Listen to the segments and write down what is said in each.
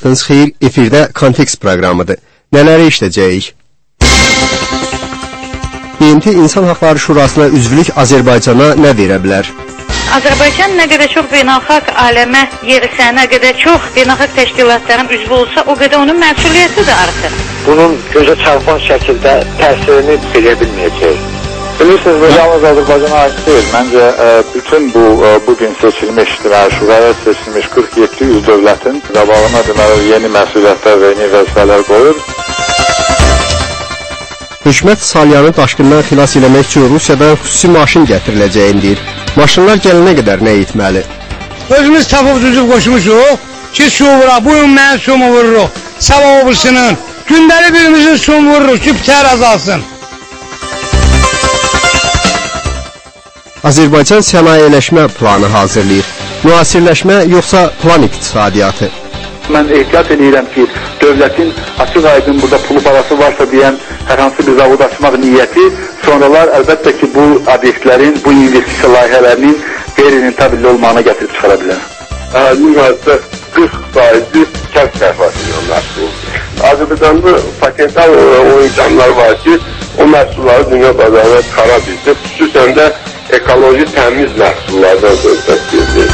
vaxtınız xeyir, efirdə Kontekst proqramıdır. Nələri işləyəcəyik? BMT İnsan Haqları Şurasına üzvlük Azərbaycana nə verə bilər? Azərbaycan nə qədər çox beynəlxalq aləmə yerisə, nə qədər çox beynəlxalq təşkilatların üzvü olsa, o qədər onun məsuliyyəti də artır. Bunun gözə çarpan şəkildə təsirini bilə bilməyəcək. Bilirsiniz, bu yalnız Azərbaycana ait deyil. Məncə bütün bugün seçilmiş, şuraya seçilmiş 47 yüz dövlətin qabağına deməli yeni məsuliyyətlər və yeni vəzifələr qoyur. Hökumət Salyanı daşqından xilas eləmək üçün Rusiyadan xüsusi maşın gətiriləcəyini deyir. Maşınlar gələnə qədər nə etməli? Özümüz tapıb düzüb qoşmuşuq ki, su vuraq, bugün mənim sumu vururuq, sabah obrisinin, gündəlik birimizin sumu vururuq ki, bitər azalsın. Azərbaycan sənayeleşmə planı hazırlayır. Müasirləşmə yoxsa plan iqtisadiyyatı? Mən ehtiyat edirəm ki, dövlətin açıq aydın burada pulu parası varsa deyən hər hansı bir zavod açmaq niyyəti sonralar əlbəttə ki, bu obyektlərin, bu investisiya layihələrinin qeyri-rentabelli olmağına gətirib çıxara bilər. Əhali müharibədə 40% kənd sərfəsi yoxlaşdır. Azərbaycanda potensial o imkanlar var ki, o məhsulları dünya bazarına çıxara bilsin. Xüsusən də ekoloji təmiz məhsullardan söhbət gedir.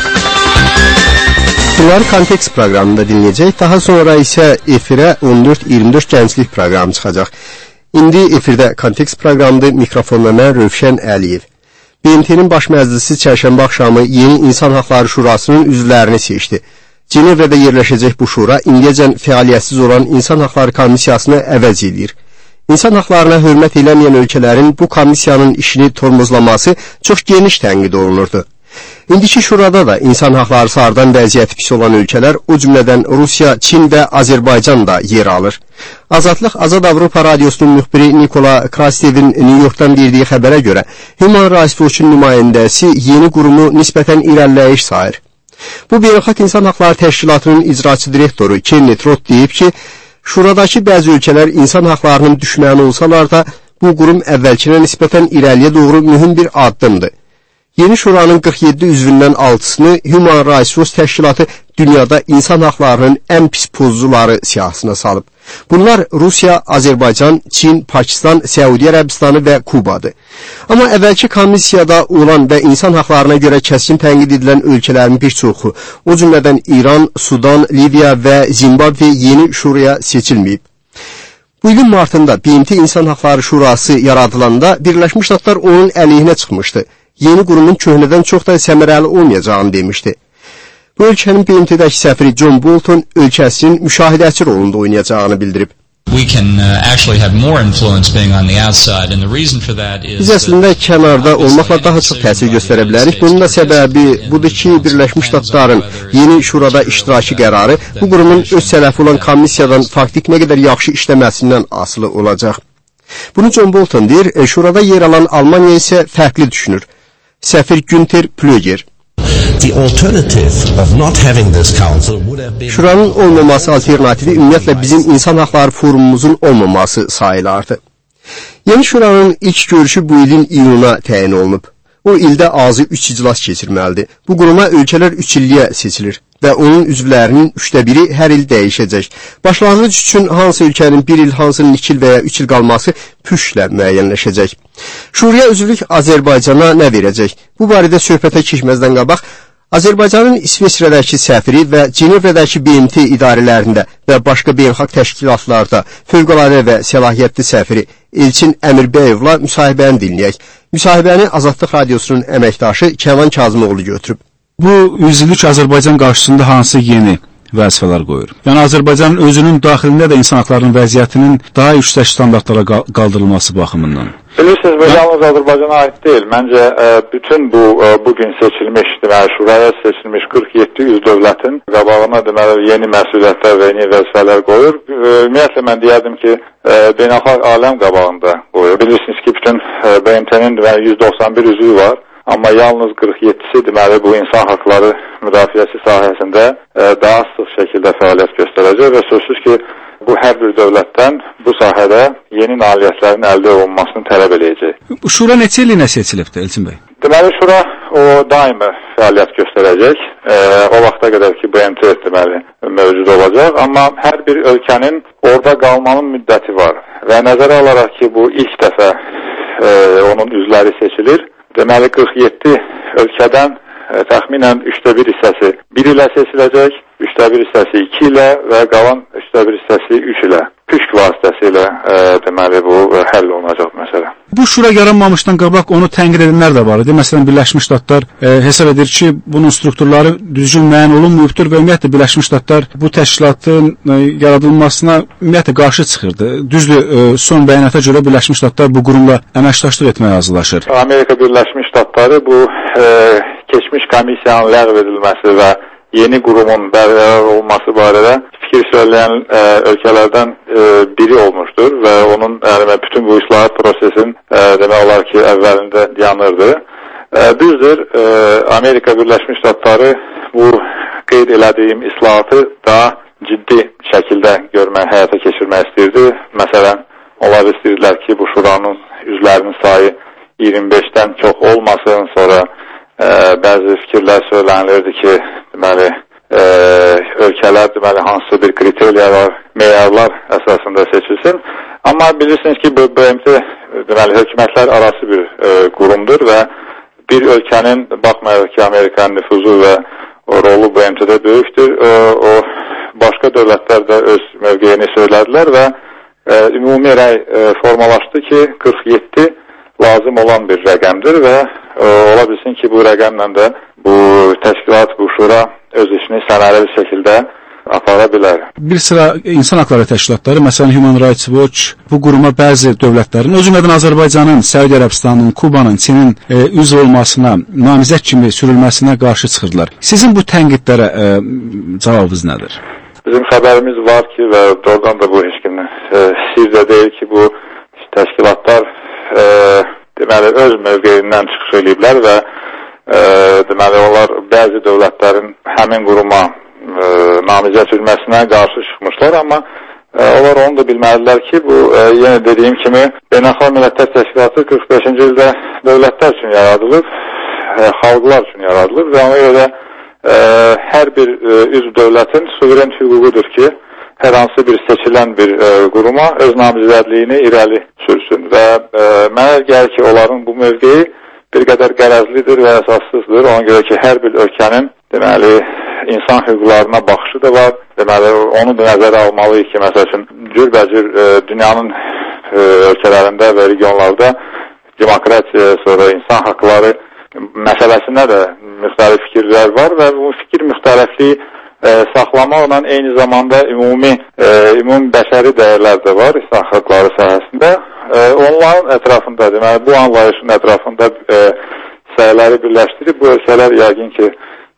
Bunları Kontekst proqramında dinləyəcək. Daha sonra isə efirə 14-24 gənclik proqramı çıxacaq. İndi efirdə Kontekst proqramında mikrofonla mən Rövşən Əliyev. BMT-nin baş məclisi çərşənbə axşamı yeni İnsan Haqları Şurasının üzvlərini seçdi. Cenevrədə yerləşəcək bu şura indiyəcən fəaliyyətsiz olan İnsan Haqları Komissiyasını əvəz edir. İnsan haqlarına hörmət eləməyən ölkələrin bu komissiyanın işini tormozlaması çox geniş tənqid olunurdu. İndiki şurada da insan haqları sardan vəziyyəti pis olan ölkələr, o cümlədən Rusiya, Çin və Azərbaycan da yer alır. Azadlıq Azad Avropa Radiosunun müxbiri Nikola Krastevin New Yorkdan verdiyi xəbərə görə Human Rights Watch-un nümayəndəsi yeni qurumu nisbətən irəliləyiş sayır. Bu Beynəlxalq İnsan Haqları Təşkilatının icraçı direktoru Kenneth Roth deyib ki, şuradakı bəzi ölkələr insan haqlarının düşməni olsalar da, bu qurum əvvəlkinə nisbətən irəliyə doğru mühüm bir addımdır. Yeni şuranın 47 üzvündən 6-sını Human Rights Watch təşkilatı dünyada insan haqlarının ən pis pozcuları siyahısına salıb. Bunlar Rusiya, Azərbaycan, Çin, Pakistan, Səudiyyə Ərəbistanı və Kubadır. Amma əvvəlki komissiyada olan və insan haqlarına görə kəskin tənqid edilən ölkələrin bir çoxu, o cümlədən İran, Sudan, Liviya və Zimbabve yeni şuraya seçilməyib. Bu ilin martında BMT İnsan Haqları Şurası yaradılanda Birləşmiş Ştatlar onun əleyhinə çıxmışdı. Yeni qurumun köhnədən çox da səmərəli olmayacağını demişdi. Bu ölkənin BMT-dəki səfiri John Bolton ölkəsinin müşahidəçi rolunda oynayacağını bildirib. Biz əslində kənarda olmaqla daha çox təsir göstərə bilərik. Bunun da səbəbi budur ki, Birləşmiş Ştatların yeni şurada iştiraki qərarı bu qurumun öz sələfi olan komissiyadan faktik nə qədər yaxşı işləməsindən asılı olacaq. Bunu John Bolton deyir, şurada yer alan Almaniya isə fərqli düşünür. Səfir Günther Plöger. Şuranın olmaması alternativi ümumiyyətlə bizim İnsan Haqları Forumumuzun olmaması sayılardı. Yeni şuranın ilk görüşü bu ilin iyununa təyin olunub. O ildə azı 3 iclas keçirməlidir. Bu quruma ölkələr 3 illiyə seçilir və onun üzvlərinin 1/3 hər il dəyişəcək. Başlanğıc üçün hansı ölkənin 1 il, hansının 2 il və ya 3 il qalması püşlə müəyyənləşəcək. Şuraya üzvlük Azərbaycana nə verəcək? Bu barədə söhbətə keçməzdən qabaq, Azərbaycanın İsveçrədəki səfiri və Cenevrədəki BMT idarələrində və başqa beynəlxalq təşkilatlarda fövqəladə və səlahiyyətli səfiri Elçin Əmirbəyevlə müsahibəni dinləyək. Müsahibəni Azadlıq Radiosunun əməkdaşı Kənan Kazımoğlu götürüb. Bu üzvlük Azərbaycan qarşısında hansı yeni vəzifələr qoyur? Yəni Azərbaycanın özünün daxilində də insan haqlarının vəziyyətinin daha yüksək standartlara qaldırılması baxımından. Bilirsiniz, bu yalnız Azərbaycana ait deyil. Məncə bütün bugün seçilmiş, deməli şuraya seçilmiş 47 yüz dövlətin qabağına deməli yeni məsuliyyətlər və yeni vəzifələr qoyur. Ümumiyyətlə mən deyərdim ki, beynəlxalq aləm qabağında qoyur. Bilirsiniz ki, bütün BMT-nin 191 üzvü var. Amma yalnız 47-si deməli bu insan haqları müdafiəsi sahəsində daha sıx şəkildə fəaliyyət göstərəcək və sözsüz ki, bu hər bir dövlətdən bu sahədə yeni nailiyyətlərin əldə olunmasını tələb edəcək. Şura neçə ilinə seçilibdir Elçin bəy? Deməli, şura o daimi fəaliyyət göstərəcək. O vaxta qədər ki, BMT deməli mövcud olacaq. Amma hər bir ölkənin orada qalmanın müddəti var. Və nəzərə alaraq ki, bu ilk dəfə onun üzvləri seçilir. Deməli, 47 ölkədən təxminən 1/3 hissəsi 1 ilə seçiləcək, 1/3 hissəsi 2 ilə və qalan 1/3 hissəsi 3 ilə. Püşk vasitəsilə deməli bu həll olunacaq məsələ. Bu şura yaranmamışdan qabaq onu tənqid edənlər də var idi. Məsələn, Birləşmiş Ştatlar hesab edir ki, bunun strukturları düzgün müəyyən olunmayıbdır və ümumiyyətlə Birləşmiş Ştatlar bu təşkilatın yaradılmasına ümumiyyətlə qarşı çıxırdı. Düzdür, son bəyanata görə Birləşmiş Ştatlar bu qurumla əməkdaşlıq etməyə hazırlaşır. Amerika Birləşmiş Ştatları bu keçmiş komissiyanın ləğv edilməsi və yeni qurumun bərqərar olması barədə fikir söyləyən ölkələrdən biri olmuşdur və onun bütün bu islahat prosesin demək olar ki, əvvəlində yanırdı. Düzdür, Amerika Birləşmiş Ştatları bu qeyd elədiyim islahatı daha ciddi şəkildə həyata keçirmək istəyirdi. Məsələn, onlar istəyirdilər ki, bu şuranın üzvlərinin sayı 25-dən çox olmasın, sonra bəzi fikirlər söylənilirdi ki, deməli, ölkələr deməli hansısa bir kriteriya var, meyarlar əsasında seçilsin. Amma bilirsiniz ki, bu BMT deməli hökumətlər arası bir qurumdur və bir ölkənin baxmayaraq ki, Amerikanın nüfuzu və rolu BMT-də böyükdür. O başqa dövlətlər də öz mövqeyini söylədilər və ümumi rəy formalaşdı ki, 47 lazım olan bir rəqəmdir və ola bilsin ki, bu rəqəmlə də bu təşkilat, bu şura öz işini səmərəli şəkildə apara bilər. Bir sıra insan haqları təşkilatları, məsələn Human Rights Watch, bu quruma bəzi dövlətlərin, o cümlədən Azərbaycanın, Səudi Ərəbistanın, Kubanın, Çinin üzv olmasına, namizəd kimi sürülməsinə qarşı çıxırdılar. Sizin bu tənqidlərə cavabınız nədir? Bizim xəbərimiz var ki və doğrudan da bu heç kimin sirdə deyil ki, bu təşkilatlar deməli öz mövqeyindən çıxış ediblər və deməli onlar bəzi dövlətlərin həmin quruma namizəd sürməsinə qarşı çıxmışlar, amma onlar onu da bilməlidirlər ki, bu yenə dediyim kimi Beynəlxalq Millətlər Təşkilatı 45-ci ildə dövlətlər üçün yaradılıb, xalqlar üçün yaradılıb və ona görə hər bir üzv dövlətin suveren hüququdur ki, hər hansı bir seçilən bir quruma öz namizədliyini irəli sürsün və mənə gəlir ki, onların bu mövqeyi bir qədər qərəzlidir və əsassızdır. Ona görə ki, hər bir ölkənin deməli insan hüquqlarına baxışı da var. Deməli, onu da nəzərə almalıyıq ki, məsəl üçün cürbəcür dünyanın ölkələrində və regionlarda demokratiya, sonra insan haqları məsələsində də müxtəlif fikirlər var və bu fikir müxtəlifliyi saxlamaqla eyni zamanda ümumi bəşəri dəyərlər də var insan haqları sahəsində. Onların ətrafında, deməli, bu anlayışın ətrafında səyləri birləşdirib bu ölkələr yəqin ki,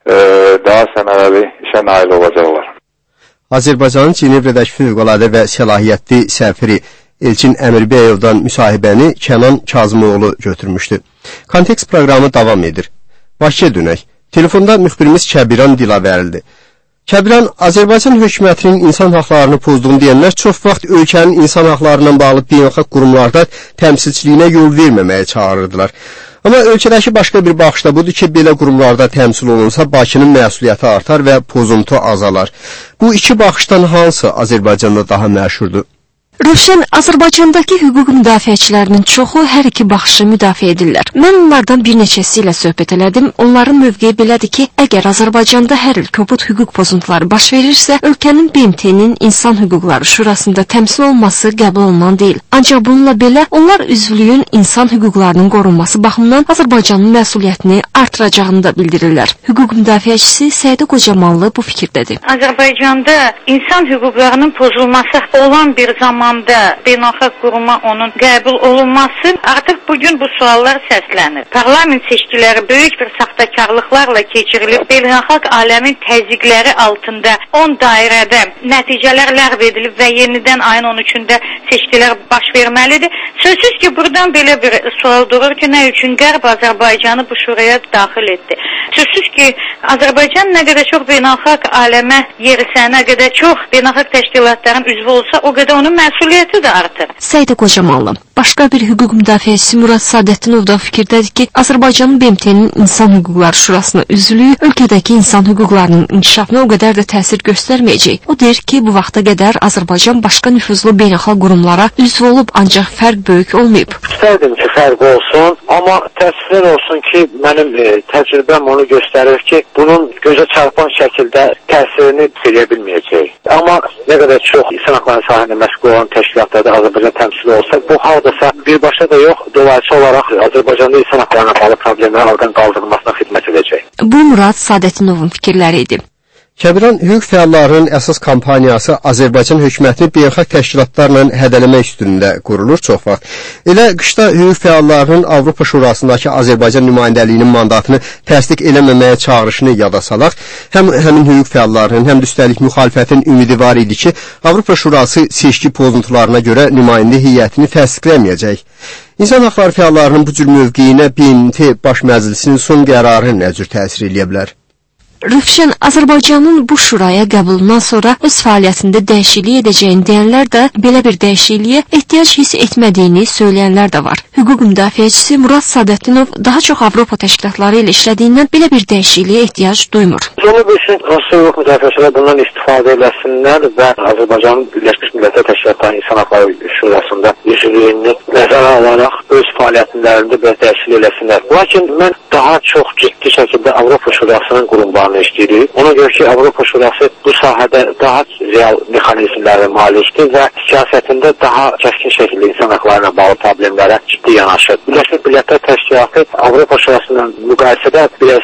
daha səmərəli işə nail olacaqlar. Azərbaycanın Cenevrədəki fövqəladə və səlahiyyətli səfiri Elçin Əmirbəyovdan müsahibəni Kənan Kazımoğlu götürmüşdü. Kontekst proqramı davam edir. Bakıya dönək. Telefonda müxbirimiz Kəbiran Dilavərildir. Kəbiran, Azərbaycan hökumətinin insan haqlarını pozduğunu deyənlər çox vaxt ölkənin insan haqlarından bağlı beynəlxalq qurumlarda təmsilçiliyinə yol verməməyə çağırırdılar. Amma ölkədəki başqa bir baxış da budur ki, belə qurumlarda təmsil olunsa Bakının məsuliyyəti artar və pozuntu azalar. Bu iki baxışdan hansı Azərbaycanda daha məşhurdur? Rövşən, Azərbaycandakı hüquq müdafiəçilərinin çoxu hər iki baxışı müdafiə edirlər. Mən onlardan bir neçəsi ilə söhbət elədim. Onların mövqeyi belədir ki, əgər Azərbaycanda hər il kobud hüquq pozuntuları baş verirsə, ölkənin BMT-nin İnsan Hüquqları Şurasında təmsil olması qəbul olunan deyil. Ancaq bununla belə, onlar üzvlüyün insan hüquqlarının qorunması baxımından Azərbaycanın məsuliyyətini artıracağını da bildirirlər. Hüquq müdafiəçisi Səidə Qocamanlı bu fikirdədir. Azərbaycanda insan hüquqlarının pozulması olan bir zaman beynəlxalq quruma onun qəbul olunması artıq bugün bu suallar səslənir. Parlament seçkiləri böyük bir saxtakarlıqlarla keçirilib, beynəlxalq aləmin təzyiqləri altında 10 dairədə nəticələr ləğv edilib və yenidən ayın 13-də seçkilər baş verməlidir. Sözsüz ki, buradan belə bir sual durur ki, nə üçün Qərb Azərbaycanı bu şuraya daxil etdi? Sözsüz ki, Azərbaycan nə qədər çox beynəlxalq aləmə yerisə, nə qədər çox beynəlxalq təşkilatların üzvü olsa, o qədər onun məsuliyyəti də artır. Səidə Qocamanlı, başqa bir hüquq müdafiəçisi Murad Sadətdinov da fikirdədir ki, Azərbaycanın BMT-nin İnsan Hüquqları Şurasına üzvlüyü ölkədəki insan hüquqlarının inkişafına o qədər də təsir göstərməyəcək. O deyir ki, bu vaxta qədər Azərbaycan başqa nüfuzlu beynəlxalq qurumlara üzv olub, ancaq fərq böyük olmayıb. İstərdim ki, fərq olsun, amma təəssüflər olsun ki, mənim təcrübəm onu göstərir ki, bunun gözə çarpan şəkildə təsirini verə bilməyəcək. Amma nə qədər çox insan hüquqları sahəsində məşğul olan təşkilatlarda Azərbaycan təmsili olsa, bu hardasa birbaşa da yox, dolayısı olaraq Azərbaycanda insan hüquqlarına bağlı problemlərin aradan qaldırılmasına xidmət edəcək. Bu Murad Sadətdinovun fikirləri idi. Kəbiran hüquq fəallarının əsas kampaniyası Azərbaycan hökumətini beynəlxalq təşkilatlarla hədələmək üstündə qurulur çox vaxt. Elə qışda hüquq fəallarının Avropa Şurasındakı Azərbaycan nümayəndəliyinin mandatını təsdiq eləməməyə çağırışını yada salaq. Həmin hüquq fəallarının, həm də üstəlik müxalifətin ümidi var idi ki, Avropa Şurası seçki pozuntularına görə nümayəndə heyətini təsdiqləməyəcək. İnsan hüquqları fəallarının bu cür mövqeyinə BMT Baş Məclisinin son qərarı nə cür təsir edə bilər? Rövşən, Azərbaycanın bu şuraya qəbulundan sonra öz fəaliyyətində dəyişiklik edəcəyini deyənlər də belə bir dəyişikliyə ehtiyac hiss etmədiyini söyləyənlər də var. Hüquq müdafiəçisi Murad Sadətdinov daha çox Avropa təşkilatları ilə işlədiyindən belə bir dəyişikliyə ehtiyac duymur. Onu bilsin, hüquq müdafiəçilər bundan istifadə eləsinlər və Azərbaycanın Birləşmiş Millətlər Təşkilatları İnsan Hüquqları Şurasında üzvlüyünü nəzərə alaraq öz fəaliyyətlərində belə dəyişiklik eləsinlər. Lakin mən daha çox ciddi şəkildə Avropa Şurasının qurumlarını işləyirik. Ona görə ki, Avropa Şurası bu sahədə daha real mexanizmlərə malikdir və siyasətində daha kəskin şəkildə insan hüquqlarına bağlı problemlərə ciddi yanaşır. Birləşmiş Millətlər Təşkilatı Avropa Şurasından müqayisədə biraz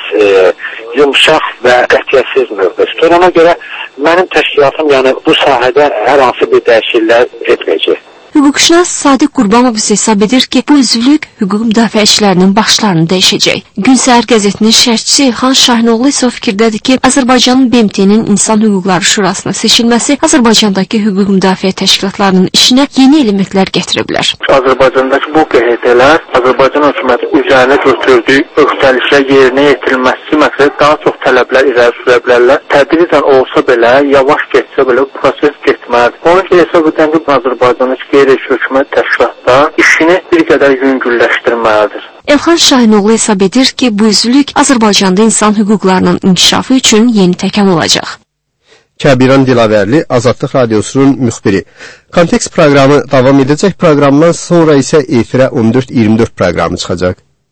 yumşaq və qətiyyətsiz mövqe tutur. Ona görə mənim təşkilatım bu sahədə hər hansı bir dəyişikliklər etməyəcək. Hüquqşünas Sadiq Qurbanov isə hesab edir ki, bu üzvlük hüquq müdafiəçilərinin başlarını dəyişəcək. Gün Səhər qəzetinin şərhçisi Elxan Şahinoğlu isə o fikirdədir ki, Azərbaycanın BMT-nin İnsan Hüquqları Şurasına seçilməsi Azərbaycandakı hüquq müdafiə təşkilatlarının işinə yeni elementlər gətirə bilər. Azərbaycandakı bu QHT-lər Azərbaycan hökuməti üzərinə götürdüyü öhdəliklər yerinə yetirilməsi məqsədi daha çox tələblər irəli sürə bilərlər. Tədricən olsa belə, yavaş getsə belə bu proses getməlidir. Onun ki, hesab edən ki, Azərbaycandakı hökumət təşkilatlar işini bir qədər yüngülləşdirməlidir. Elxan Şahinoğlu hesab edir ki, bu üzvlük Azərbaycanda insan hüquqlarının inkişafı üçün yeni təkan olacaq. Kəbiran Dilavərli, Azadlıq Radiosunun müxbiri. Kontekst proqramı davam edəcək, proqramdan sonra isə efirə 14-24 proqramı çıxacaq.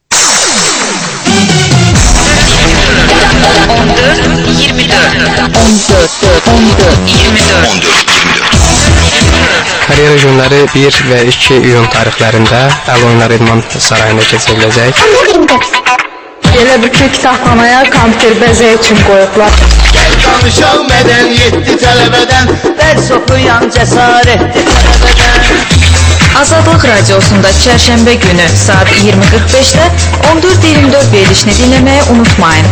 14-24 Karyera günləri 1 və 2 iyun tarixlərində Əl Oyunlar İdman Sarayında keçiriləcək. Elə bir ki, kitabxanaya kompüter bəzəyi üçün qoyublar. Gəl danışaq mədəniyyətli tələbədən, dərs oxuyan cəsarətli tələbədən. Azadlıq Radiosunda çərşənbə günü saat 20:45-də 14-24 verilişini dinləməyi unutmayın.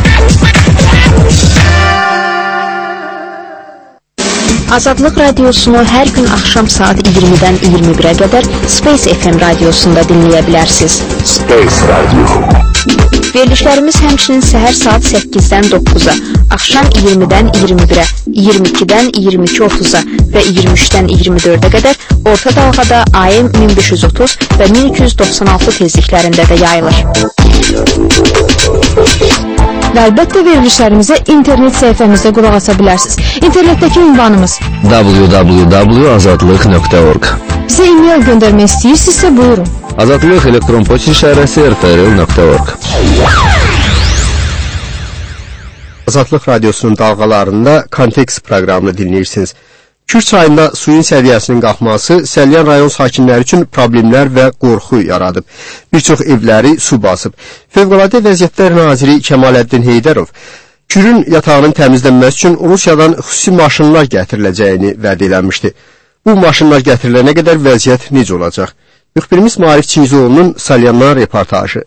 Azadlıq Radiosunu hər gün axşam saat 20-dən 21-ə qədər Space FM radiosunda dinləyə bilərsiniz. Space Radio. Verilişlərimiz həmçinin səhər saat 8-dən 9-a, axşam 20-dən 21-ə, 22-dən 22:30-a və 23-dən 24-ə qədər orta dalğada AM 1530 və 1296 tezliklərində də yayılır. Və əlbəttə verilişlərimizə internet səhifəmizdə qulaq asa bilərsiniz. İnternetdəki ünvanımız www.azadlıq.org. Bizə e-mail göndərmək istəyirsinizsə buyurun. Azadlıq elektron poçt şərəsi rfr.org. Azadlıq Radiosunun dalğalarında Kontekst proqramını dinləyirsiniz. Kür çayında suyun səviyyəsinin qalxması Səlyan rayon sakinləri üçün problemlər və qorxu yaradıb. Bir çox evləri su basıb. Fövqəladə Vəziyyətlər Naziri Kəmaləddin Heydərov Kürün yatağının təmizlənməsi üçün Rusiyadan xüsusi maşınlar gətiriləcəyini vəd eləmişdi. Bu maşınlar gətirilənə qədər vəziyyət necə olacaq? Müxbirimiz Marif Çingizoğlu'nun Salyandan reportajı.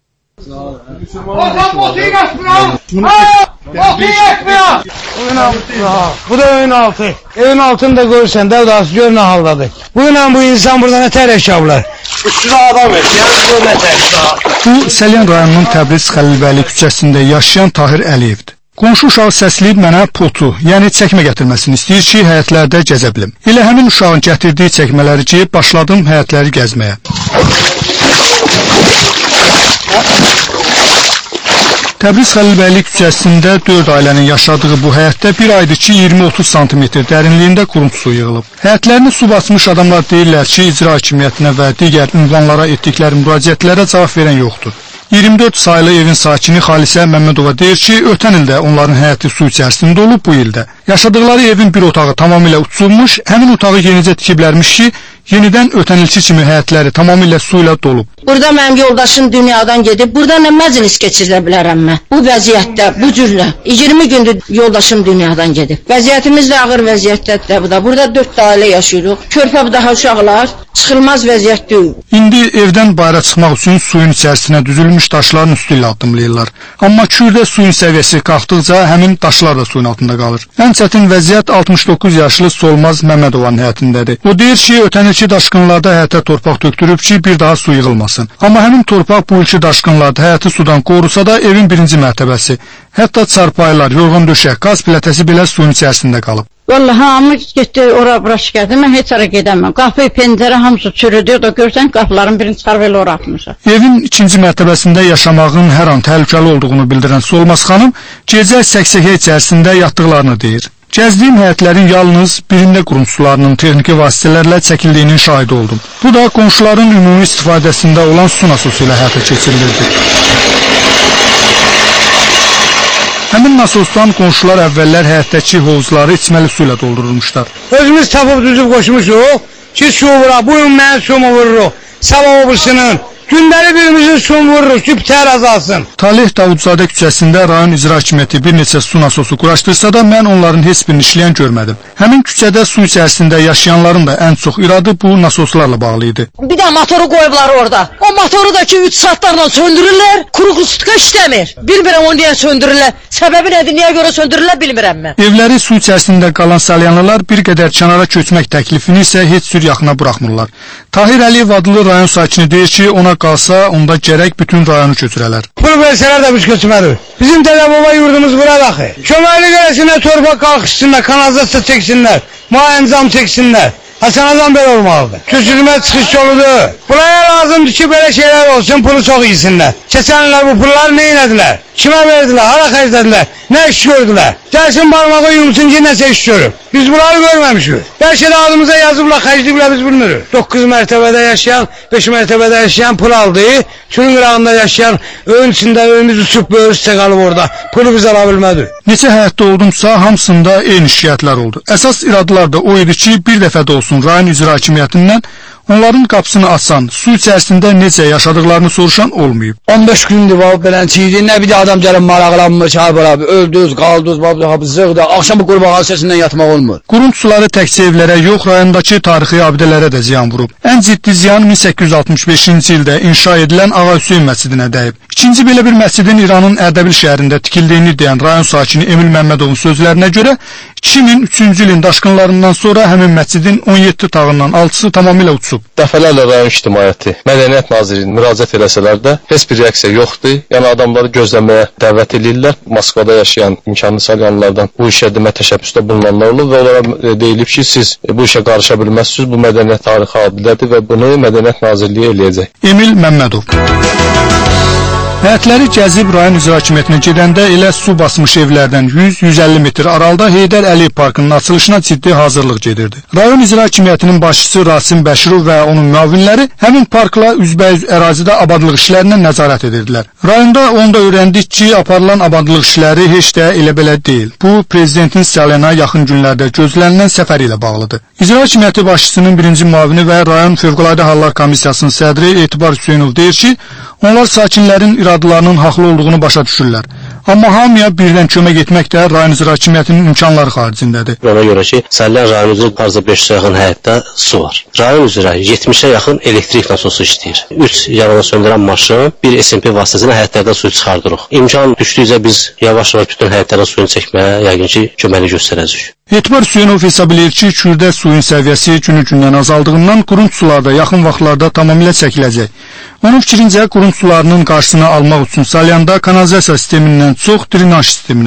Bu da evin altı. Evin altını da görürsən də gör nə haldadır. Bu insan burada nə tər yaşablar. Üstünə adam Bu Səlyan rayonunun Təbriz Xəlilbəyli küçəsində yaşayan Tahir Əliyevdir. Qonşu uşağı səsləyib mənə potu, yəni çəkmə gətirməsini istəyir ki, həyətlərdə gəzə bilim. Elə həmin uşağın gətirdiyi çəkmələri ki, başladım həyətləri gəzməyə. Təbriz Xəlilbəyli küçəsində 4 ailənin yaşadığı bu həyətdə bir aydır ki, 20-30 sm dərinliyində quruntu su yığılıb. Həyətlərini su basmış adamlar deyirlər ki, icra hakimiyyətinə və digər ünvanlara etdikləri müraciətlərə cavab verən yoxdur. 24 saylı evin sakini Xalisə Məmmədova deyir ki, ötən ildə onların həyəti su içərisində olub bu ildə. Yaşadıkları evin bir otağı tamamilə uçulmuş, həmin otağı yenicə tikiblərmiş ki, yenidən ötən ilki kimi həyətləri tamamilə su ilə dolub. Burada mənim yoldaşım dünyadan gedib, burada nə məclis keçirə bilərəm mən? Bu vəziyyətdə, bu cürlə. 20 gündür yoldaşım dünyadan gedib. Vəziyyətimiz də ağır vəziyyətdədir burada. Burada 4 ailə yaşayırıq. Körpə daha uşaqlar, çıxılmaz vəziyyətdir. İndi evdən bayıra çıxmaq üçün suyun içərisinə düzülmüş daşların üstü ilə addımlayırlar. Amma Kürdə suyun səviyyəsi qalxdıqca həmin daşlar da suyun altında qalır. Ən çətin vəziyyət 69 yaşlı Solmaz Məmmədovanın həyətindədir. O deyir ki, ötən ilki daşqınlarda həyətə torpaq tökdürüb ki, bir daha su yığılmasın. Amma həmin torpaq bu ilki daşqınlarda həyəti sudan qorusa da evin birinci mərtəbəsi, hətta çarpaylar, yorğan döşək, qaz plətəsi belə suyun içərisində qalıb. Vallahi hamı getdi ora bura şikayət. Mən heç ara gedəməm. Qapı, pəncərə hamısı çürüdü. Da görsən qapıların birini çıxarıb elə ora atmışıq. Evin ikinci mərtəbəsində yaşamağın hər an təhlükəli olduğunu bildirən Solmaz xanım gecə səksəkə içərisində yatdıqlarını deyir. Gəzdiyim həyətlərin yalnız birində quruntu sularının texniki vasitələrlə çəkildiyinin şahidi oldum. Bu da qonşuların ümumi istifadəsində olan su nasosu ilə həyata keçirilirdi. Həmin nasosdan qonşular əvvəllər həyətdəki hovuzları içməli su ilə doldurulmuşlar. Özümüz tapıb düzüb qoşmuşuq ki, su vura, bugün mən sumu vururuq, sabah obrisinin. Gündəli birimizin suyunu vururuq ki, bitər azalsın. Talih Davudzadə küçəsində rayon icra hakimiyyəti bir neçə su nasosu quraşdırsa da mən onların heç birini işləyən görmədim. Həmin küçədə su içərisində yaşayanların da ən çox iradı bu nasoslarla bağlı idi. Bir də motoru qoyublar orada. O motoru da ki 3 saatlarla söndürürlər, kuruqlusutka işləmir. Bilmirəm o niyə söndürürlər. Səbəbi nədir, niyə görə söndürürlər bilmirəm mən. Evləri su içərisində qalan salyanlılar bir qədər kənara köçmək təklifini isə heç cür yaxına buraxmırlar. Tahir Əliyev adlı rayon sakini deyir ki, ona qalsa, onda gərək bütün rayonu köçürələr. Bunu versələr də biz köçmədik. Bizim dədə-baba yurdumuz bura baxı. Köməkli gələsində torpaq qalxışsınlar, kanalizasiya çəksinlər, müayəncam çəksinlər. Hasanazam belə olmalıdır. Köçürmə çıxış yoludur. Buraya lazımdır ki, belə şeylər olsun, pulu çox yesinlər. Keçənlər bu pulları nə elədilər? Kimə verdilər, hara xərclədilər, nə iş gördülər? Gəlsin barmağı yumsun ki, nəsə iş görüb. Biz bunları görməmişik. Bəlkə də adımıza yazıblar, xərcləyiblər, biz bilmirik. 9 mərtəbədə yaşayan, 5 mərtəbədə yaşayan pul aldı. Suyun qırağında yaşayan, öyün içində öyümüz uçub, böyür üstə qalıb orada. Pulu biz ala bilmədik. Neçə həyətdə oldumsa, hamısında eyni şikayətlər oldu. Əsas iradılar da o idi ki, bir dəfə də olsun rayon icra hakimiyyətindən onların qapısını açan, su içərisində necə yaşadıklarını soruşan olmayıb. 15 gündür var belənçiydi, nə bir də adam gəlib maraqlanmır ki, abi, öldüz, qaldız, zığdı, axşam bu qurbağa səsindən yatmaq olmur. Quruntu suları təkcə evlərə yox, rayondakı tarixi abidələrə də ziyan vurub. Ən ciddi ziyan 1865-ci ildə inşa edilən Ağa Hüseyn məscidinə dəyib. İkinci belə bir məscidin İranın Ərdəbil şəhərində tikildiyini deyən rayon sakini Emil Məmmədovun sözlərinə görə 2003-cü ilin daşqınlarından sonra həmin məscidin 17 tağından 6-sı tamamilə uçub. Dəfələrlə rayon ictimaiyyəti, Mədəniyyət Nazirliyinin müraciət eləsələr də heç bir reaksiya yoxdur. Yəni adamları gözləməyə dəvət edirlər. Moskvada yaşayan imkanlı salyanlardan bu işə demə təşəbbüsdə bulunanlar olub və onlara deyilib ki, siz bu işə qarışa bilməzsiniz. Bu mədəniyyət tarixi abidədir və bunu Mədəniyyət Nazirliyi eləyəcək. Emil Məmmədov. Həyətləri gəzib rayon icra hakimiyyətinə gedəndə elə su basmış evlərdən 100-150 metr aralıda Heydər Əliyev parkının açılışına ciddi hazırlıq gedirdi. Rayon icra hakimiyyətinin başçısı Rasim Bəşirov və onun müavinləri həmin parkla üzbəyüz ərazidə abadlıq işlərinə nəzarət edirdilər. Rayonda onda öyrəndik ki, aparılan abadlıq işləri heç də elə belə deyil. Bu, prezidentin Salyana yaxın günlərdə gözlənilən səfəri ilə bağlıdır. İcra hakimiyyəti başçısının birinci müavini və rayon Fövqəladə Hallar Komissiyasının sədri Etibar Hüseynov deyir ki, onlar sakinlərin iradılarının haqlı olduğunu başa düşürlər. Amma hamıya birdən kömək etmək də rayon icra hakimiyyətinin imkanları xaricindədir. Ona görə ki, Salyan rayonumuzun qarşıda 500-ə yaxın həyətdə su var. Rayon üzrə 70-ə yaxın elektrik nasosu işləyir. 3 yanıma söndürən maşın, bir SMP vasitəsilə həyətlərdən suyu çıxardırıq. İmkan düşdükcə biz yavaş-yavaş bütün həyətlərdən suyunu çəkməyə yəqin ki, köməkli göstərəcəyik. Etibar Hüseynov hesab edir ki, Kürdə suyun səviyyəsi günü-gündən azaldığından quruntu sularda yaxın vaxtlarda tamamilə çəkiləcək. Onun fikrincə, quruntu sularının qarşısını almaq üçün Salyanda kanalizasiya sistemindən çox drenaj sisteminə,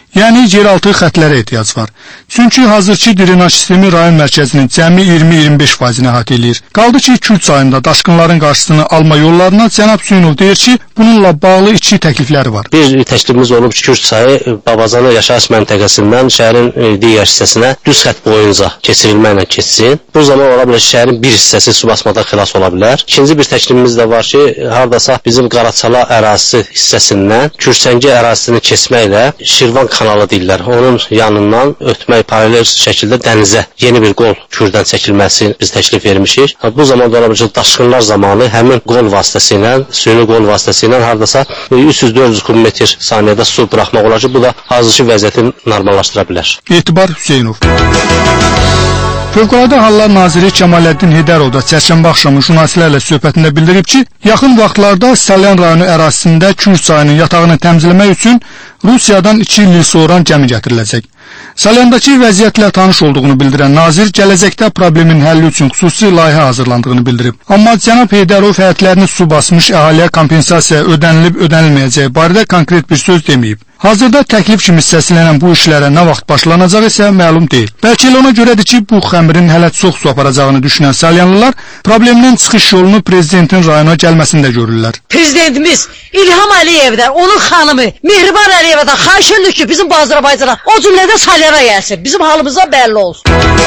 Yəni yeraltı xətlərə ehtiyac var. Çünki hazırki drenaj sistemi rayon mərkəzinin cəmi 20-25%-ni əhatə edir. Qaldı ki, Kürd çayında daşqınların qarşısını alma yollarına cənab Hüseynov deyir ki, bununla bağlı iki təklifləri var. Bir təklifimiz olub ki, Kürd çayı Babacanı yaşayış məntəqəsindən şəhərin digər hissəsinə düz xətt boyunca keçirilməklə keçsin. Bu zaman ola bilər ki, şəhərin bir hissəsi su basmadan xilas ola bilər. İkinci bir təklifimiz də var ki, hardasa bizim Qaraçala ərazisi hissəsindən Kürsəngi ərazisini keçməklə Şirvan kanalı deyirlər. Onun yanından ötmək paralel şəkildə dənizə yeni bir qol Kürdən çəkilməsini biz təklif vermişik. Bu zaman da ola bilər ki, daşqınlar zamanı həmin qol vasitəsilə, süni qol vasitəsilə hardasa 300-400 kubmetr saniyədə su buraxmaq olar ki, bu da hazırki vəziyyəti normallaşdıra bilər. Etibar Hüseynov. Fövqəladə Hallar Naziri Kəmaləddin Heydərov da çərşənbə axşamı jurnalistlərlə söhbətində bildirib ki, yaxın vaxtlarda Salyan rayonu ərazisində Kürd çayının yatağını təmizləmək üçün Rusiyadan 2 il sonra gəmi gətiriləcək. Salyandakı vəziyyətlə tanış olduğunu bildirən nazir gələcəkdə problemin həlli üçün xüsusi layihə hazırlandığını bildirib. Amma cənab Heydərov həyətlərini su basmış əhaliyə kompensasiya ödənilib-ödənilməyəcəyi barədə konkret bir söz deməyib. Hazırda təklif kimi səslənən bu işlərə nə vaxt başlanacağı isə məlum deyil. Bəlkə ona görədir ki, bu xəmirin hələ çox su aparacağını düşünən Salyanlılar problemdən çıxış yolunu prezidentin rayona gəlməsində görürlər. Prezidentimiz İlham Əliyevdən, onun xanımı Mehriban Əliyevdən xahiş edirik ki, bizim Azərbaycana, o cümlədə Salyana gəlsin. Bizim halımıza bəlli olsun.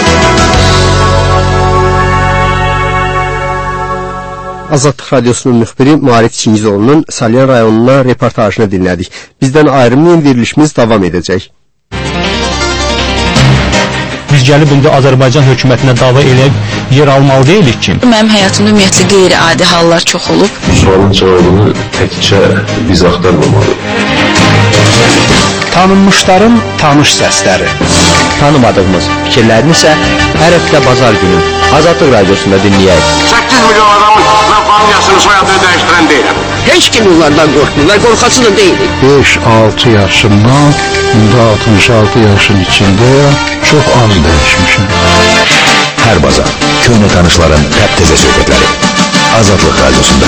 Azadlıq Radiosunun müxbiri Maarif Çingizoğlu'nun Salyan rayonuna reportajını dinlədik. Bizdən ayrılmayın, verilişimiz davam edəcək. Biz gəlib indi Azərbaycan hökumətinə dava eləyib yer almalı deyilik ki. Mənim həyatımda ümumiyyətlə qeyri-adi hallar çox olub. Sualın cavabını təkcə biz axtarmamalıyıq. Tanınmışların tanış səsləri. Tanımadığımız fikirlərini isə hər həftə bazar günü Azadlıq Radiosunda dinləyək. 8 milyon adamın mən familiyasını, soyadını dəyişdirən deyiləm. Heç kim onlardan qorxmurlar, qorxası da deyilik. 5-6 yaşımdan, 66 yaşın içində çox az dəyişmişim. Hər bazar, köhnə tanışların təptəzə söhbətləri. Azadlıq Radiosunda.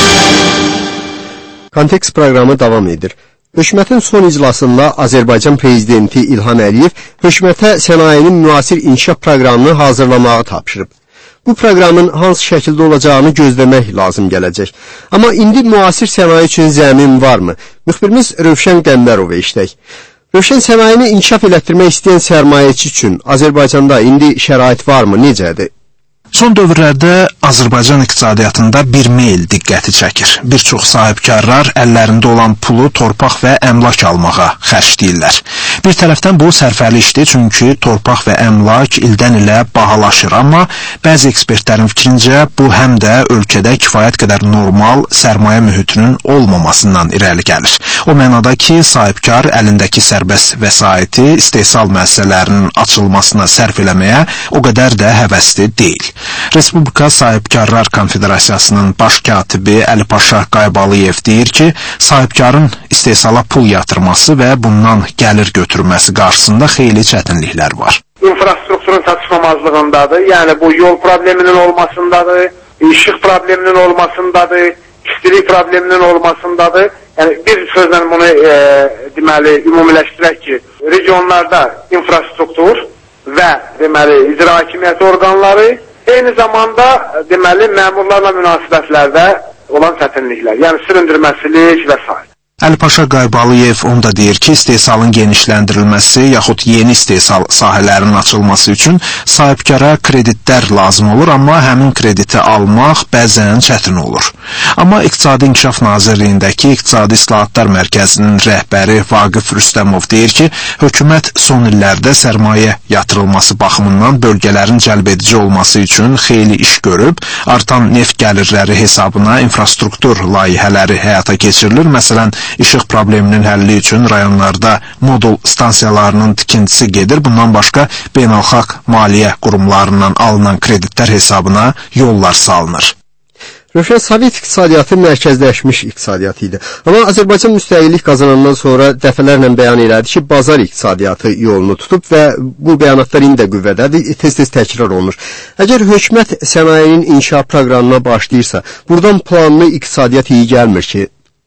Kontekst proqramı davam edir. Hökumətin son iclasında Azərbaycan prezidenti İlham Əliyev hökumətə sənayenin müasir inkişaf proqramını hazırlamağı tapşırıb. Bu proqramın hansı şəkildə olacağını gözləmək lazım gələcək. Amma indi müasir sənaye üçün zəmin varmı? Müxbirimiz Rövşən Qəmbərova işlək. Rövşən, sənayeni inkişaf elətdirmək istəyən sərmayəçi üçün Azərbaycanda indi şərait varmı? Necədir? Son dövrlərdə Azərbaycan iqtisadiyyatında bir meyl diqqəti çəkir. Bir çox sahibkarlar əllərində olan pulu torpaq və əmlak almağa xərcləyirlər. Bir tərəfdən bu sərfəli işdir, çünki torpaq və əmlak ildən ilə bahalaşır, amma bəzi ekspertlərin fikrincə bu həm də ölkədə kifayət qədər normal sərmayə mühitinin olmamasından irəli gəlir. O mənada ki, sahibkar əlindəki sərbəst vəsaiti istehsal müəssisələrinin açılmasına sərf eləməyə o qədər də həvəsli deyil. Respublika Sahibkarlar Konfederasiyasının baş katibi Əlipaşa Qaybalıyev deyir ki, sahibkarın istehsala pul yatırması və bundan gəlir götürməsi qarşısında xeyli çətinliklər var. İnfrastrukturun çatışmamazlığındadır, yəni bu yol probleminin olmasındadır, işıq probleminin olmasındadır, istilik probleminin olmasındadır. Yəni bir sözlə bunu deməli ümumiləşdirək ki, regionlarda infrastruktur və deməli icra hakimiyyəti orqanları, eyni zamanda deməli məmurlarla münasibətlərdə olan çətinliklər, yəni süründürməsilik və s. Əlipaşa Qaybalıyev onda deyir ki, istehsalın genişləndirilməsi yaxud yeni istehsal sahələrinin açılması üçün sahibkara kreditlər lazım olur, amma həmin krediti almaq bəzən çətin olur. Amma İqtisadi İnkişaf Nazirliyindəki İqtisadi İslahatlar Mərkəzinin rəhbəri Vaqif Rüstəmov deyir ki, hökumət son illərdə sərmayə yatırılması baxımından bölgələrin cəlbedici olması üçün xeyli iş görüb, artan neft gəlirləri hesabına infrastruktur layihələri həyata keçirilir. Məsələn, İşıq probleminin həlli üçün rayonlarda modul stansiyalarının tikintisi gedir. Bundan başqa beynəlxalq maliyyə qurumlarından alınan kreditlər hesabına yollar salınır. Rövşən, Sovet iqtisadiyyatı mərkəzləşmiş iqtisadiyyat idi. Amma Azərbaycan müstəqillik qazanandan sonra dəfələrlə bəyan elədi ki, bazar iqtisadiyyatı yolunu tutub və bu bəyanatlar indi də qüvvədədir, tez-tez təkrar olunur. Əgər hökumət sənayenin inkişaf proqramına başlayırsa, buradan planlı iqtisadiyyat iyi gəlmir ki?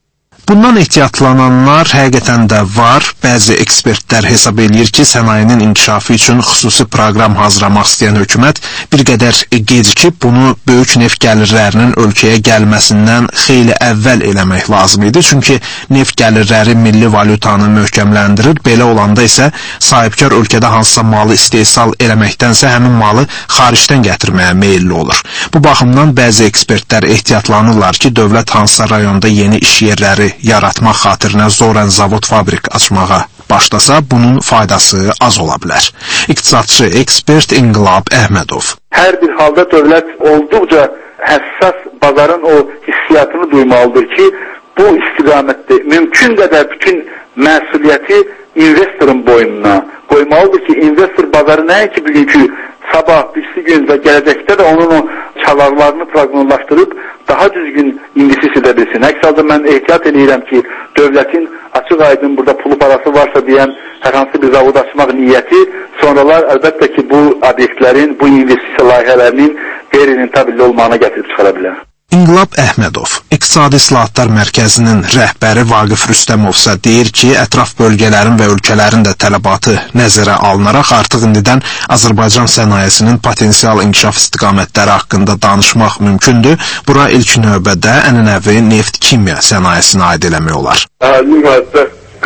Bundan ehtiyatlananlar həqiqətən də var. Bəzi ekspertlər hesab eləyir ki, sənayenin inkişafı üçün xüsusi proqram hazırlamaq istəyən hökumət bir qədər gecikib bunu böyük neft gəlirlərinin ölkəyə gəlməsindən xeyli əvvəl eləmək lazım idi. Çünki neft gəlirləri milli valyutanı möhkəmləndirir. Belə olanda isə sahibkar ölkədə hansısa malı istehsal eləməkdənsə həmin malı xaricdən gətirməyə meyilli olur. Bu baxımdan bəzi ekspertlər ehtiyatlanırlar ki, dövlət hansısa rayonda yeni iş yerləri yaratmaq xatirinə zorən zavod-fabrik açmağa başlasa, bunun faydası az ola bilər. İqtisadçı ekspert İnqilab Əhmədov. Hər bir halda dövlət olduqca həssas bazarın o hissiyatını duymalıdır ki, bu istiqamətdə mümkün qədər bütün məsuliyyəti investorun boynuna qoymalıdır ki, investor bazarı nəinki bugünkü sabah, birisi gün və gələcəkdə də onun o çalarlarını proqnozlaşdırıb daha düzgün investisiya edə bilsin. Əks halda mən ehtiyat edirəm ki, dövlətin açıq aydın burada pulu parası varsa deyən hər hansı bir zavod açmaq niyyəti sonralar əlbəttə ki, bu obyektlərin, bu investisiya layihələrinin qeyri-rentabelli olmağına gətirib çıxara bilər. İnqilab Əhmədov, İqtisadi İslahatlar Mərkəzinin rəhbəri Vaqif Rüstəmov isə deyir ki, ətraf bölgələrin və ölkələrin də tələbatı nəzərə alınaraq artıq indidən Azərbaycan sənayesinin potensial inkişaf istiqamətləri haqqında danışmaq mümkündür. Bura ilk növbədə ənənəvi neft-kimya sənayesini aid eləmək olar. Ümumiyyətlə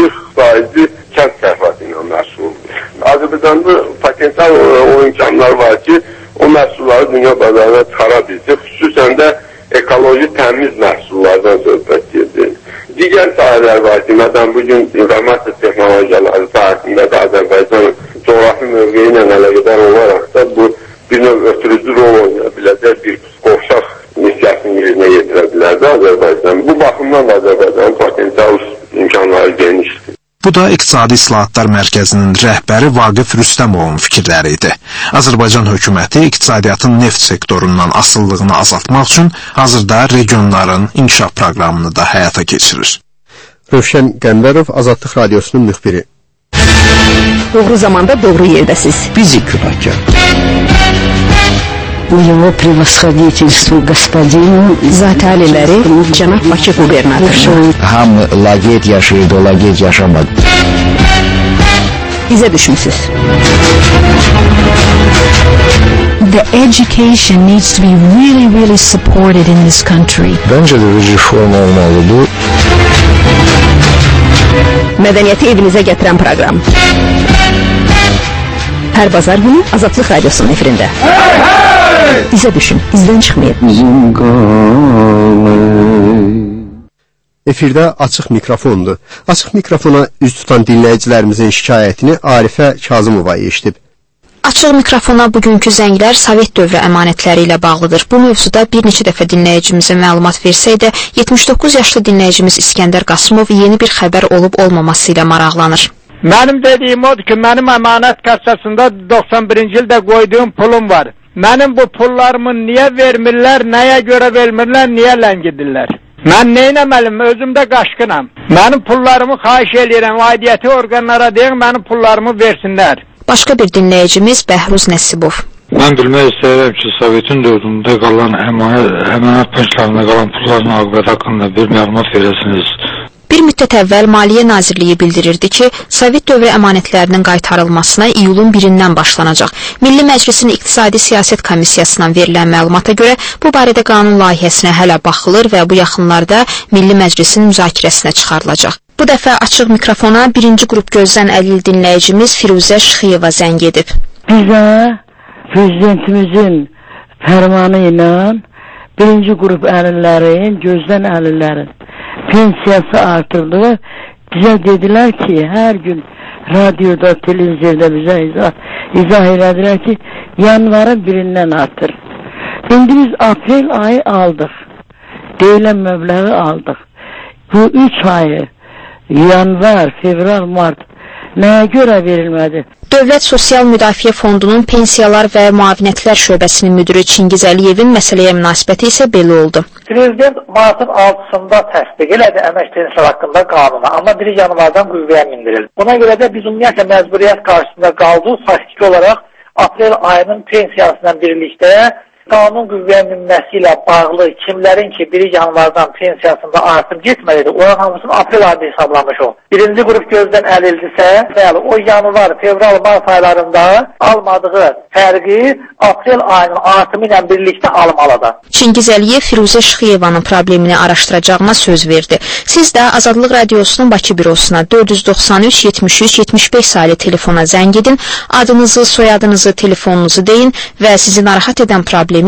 40% kənd təsərrüfatı ilə məsuldur. Azərbaycanda potensial o imkanlar var ki, o məhsulları dünya bazarına çıxara bilsin, xüsusən də ekoloji təmiz məhsullardan söhbət gedir. Digər sahələr var ki, məsələn, bugün informasiya texnologiyaları sahəsində də Azərbaycan coğrafi mövqeyi ilə əlaqədar olaraq da bu bir növ ötürücü rol oynaya biləcək bir qovşaq missiyasını yerinə yetirə bilərdi Azərbaycan. Bu baxımdan da Azərbaycanın potensial imkanları genişdir. Bu da İqtisadi İslahatlar Mərkəzinin rəhbəri Vaqif Rüstəmovun fikirləri idi. Azərbaycan hökuməti iqtisadiyyatın neft sektorundan asıllığını azaltmaq üçün hazırda regionların inkişaf proqramını da həyata keçirir. Rövşən Qəmbərov, Azadlıq Radiosunun müxbiri. Doğru zamanda doğru yerdəsiz. Bizi Kübakya. Его превосходительству господину Zataliləri cənab Bakı qubernatoru. Hamı laqeyd yaşayırdı, o laqeyd yaşamadı. Bizə düşmüsüz. The education needs to be really supported in this country. Bence de bir reform olmalıdır. Mədəniyyəti evinizə gətirən proqram. Hər bazar günü Azadlıq Radiosunun efirində. Bizə düşün, izdən çıxmayın. Efirdə açıq mikrofondur. Açıq mikrofona üz tutan dinləyicilərimizin şikayətini Arifə Kazımova eşidib. Açıq mikrofona bugünkü zənglər Sovet dövrü əmanətləri ilə bağlıdır. Bu mövzuda bir neçə dəfə dinləyicimizə məlumat versək də, 79 yaşlı dinləyicimiz İskəndər Qasımov yeni bir xəbər olub-olmaması ilə maraqlanır. Mənim dediyim odur ki, mənim əmanət kassasında 91-ci ildə qoyduğum pulum var. Mənim bu pullarımı niyə vermirlər, nəyə görə vermirlər, niyə ləngidirlər? Mən neynəməliyim, özümdə qaşqınam. Mənim pullarımı xahiş edirəm, aidiyyəti orqanlara deyək, mənim pullarımı versinlər. Başqa bir dinləyicimiz Bəhruz Nəsibov. Mən bilmək istəyirəm ki, Sovetin dövründə qalan əmanət banklarında qalan pulların aqibəti haqqında bir məlumat verəsiniz. Bir müddət əvvəl Maliyyə Nazirliyi bildirirdi ki, Sovet dövrü əmanətlərinin qaytarılmasına iyulun 1-dən başlanacaq. Milli Məclisin İqtisadi Siyasət Komissiyasından verilən məlumata görə bu barədə qanun layihəsinə hələ baxılır və bu yaxınlarda Milli Məclisin müzakirəsinə çıxarılacaq. Bu dəfə açıq mikrofona birinci qrup gözdən əlil dinləyicimiz Firuzə Şıxıyeva zəng edib. Bizə prezidentimizin fərmanı ilə birinci qrup əlillərin, gözdən əlillərin pensiyası artırıldı. Bizə dedilər ki, hər gün radioda, televizorda bizə izah elədilər ki, yanvarın 1-dən artır. İndi biz aprel ayı aldıq. Deyilən məbləği aldıq. Bu 3 ayı, yanvar, fevral, mart nəyə görə verilmədi? Dövlət Sosial Müdafiə Fondunun Pensiyalar və Müavinətlər Şöbəsinin müdürü Çingiz Əliyevin məsələyə münasibəti isə belə oldu. Prezident martın 6-sında təsdiq elədi əmək pensiyaları haqqında qanuna, amma 1 yanvardan qüvvəyə mindirildi. Buna görə də biz ümumiyyətlə məcburiyyət qarşısında qaldıq, faktiki olaraq aprel ayının pensiyasından birlikdə qanun qüvvəyə minməsi ilə bağlı kimlərin ki, biri yanvardan pensiyasında artım getməlidir, onun hamısını aprel ayında hesablamış o. Birinci qrup gözdən əlildirsə, bəli, o yanvar, fevral, mart aylarında almadığı fərqi aprel ayının artımı ilə birlikdə almalıdır. Çingiz Əliyev Firuzə Şıxıyevanın problemini araşdıracağına söz verdi. Siz də Azadlıq Radiosunun Bakı bürosuna 493 73 75 saylı telefona zəng edin, adınızı, soyadınızı, telefonunuzu deyin və sizi narahat edən problemi